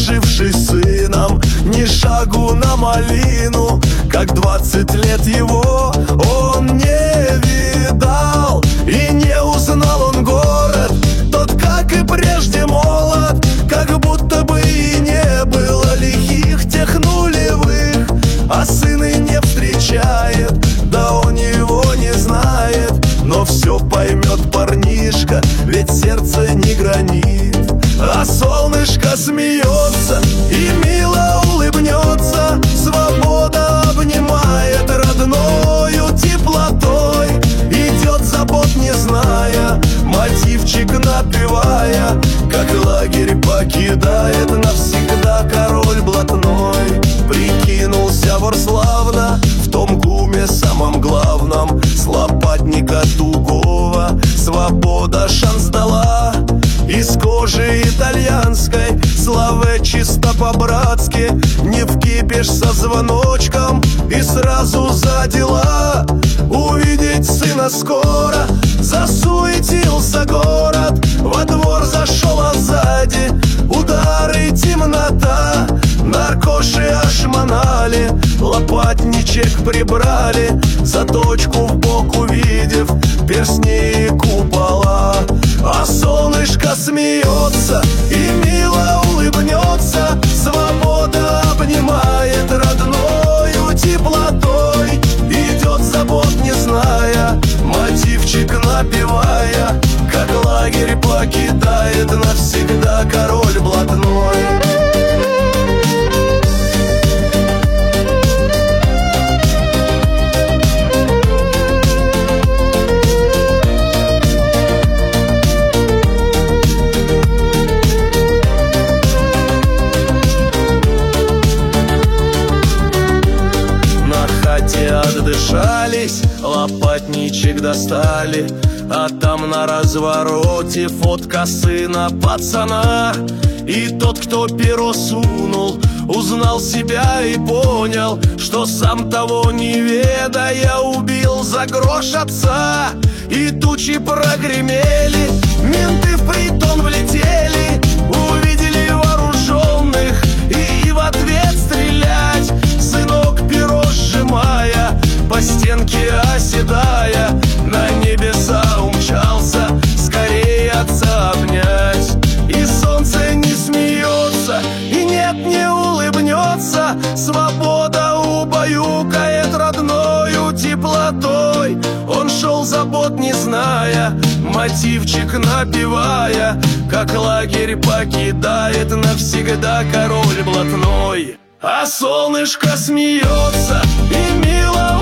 сложившись сыном, ни шагу на малину. Как 20 лет его он не видал, и не узнал он город тот, как и прежде, молод. Как будто бы и не было лихих тех нулевых, а сын и не встречает, да он его не знает. Но все поймет парнишка, ведь сердце не гранит. А солнышко смеется и мило улыбнется, свобода обнимает родною теплотой. Идет забот не зная, мотивчик напевая, как лагерь покидает навсегда король блатной. Прикинулся вор славно в том гуме самом главном, с лопатника тугого свобода шанс дала. Из кожи итальянской, славы чисто по-братски, не вкипишь со звоночком и сразу за дела. Увидеть сына скоро засуетился город, во двор зашел, а сзади удары, темнота. Наркоши ошмонали, лопатничек прибрали, заточку в бок увидев, перстни и купола. А солнышко смеется и мило улыбнется, свобода обнимает родною теплотой. Идет забот не зная, мотивчик напевая, как лагерь покидает навсегда король блатной. Отдышались, лопатничек достали, а там на развороте фотка сына пацана. И тот, кто перо сунул, узнал себя и понял, что сам того не ведая убил за грош отца. И тучи прогремели, менты в притон влетели, увидели вооруженных и в ответ стрелять. Сынок перо сжимая, по стенке оседая, на небеса умчался скорее отца обнять. И солнце не смеется, и нет, не улыбнется, свобода убаюкает родною теплотой. Он шел забот не зная, мотивчик напевая, как лагерь покидает навсегда король блатной. А солнышко смеется и мило